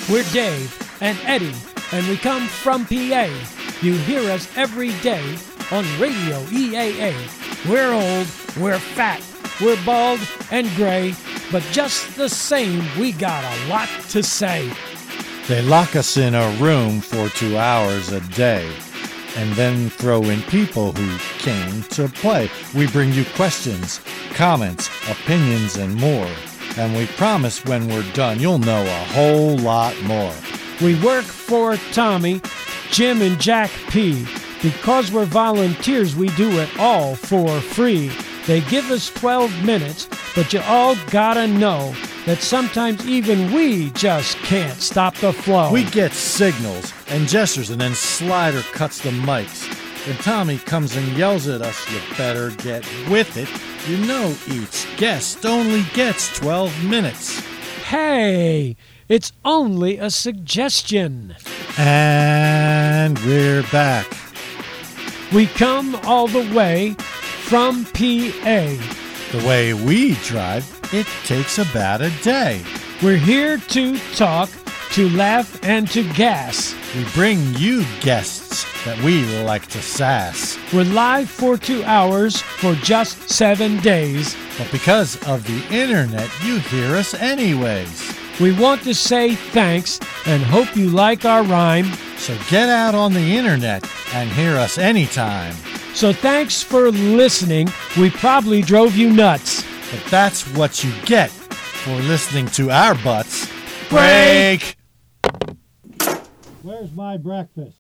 We're Dave and Eddie, and we come from PA. You hear us every day on Radio EAA. We're old, we're fat, we're bald and gray, but just the same, we got a lot to say. They lock us in a room for 2 hours a day, and then throw in people who came to play. We bring you questions, comments, opinions, and more. And we promise when we're done, you'll know a whole lot more. We work for Tommy, Jim, and Jack P. Because we're volunteers, we do it all for free. They give us 12 minutes, but you all gotta know that sometimes even we just can't stop the flow. We get signals and gestures, and then Slider cuts the mics. And Tommy comes and yells at us, you better get with it. You know each guest only gets 12 minutes. Hey, it's only a suggestion. And we're back. We come all the way from PA. The way we drive, it takes about a day. We're here to talk, to laugh, and to gas. We bring you guests that we like to sass. We're live for 2 hours for just 7 days. But because of the internet, you hear us anyways. We want to say thanks and hope you like our rhyme. So get out on the internet and hear us anytime. So thanks for listening. We probably drove you nuts. But that's what you get for listening to our butts. Break! Where's my breakfast?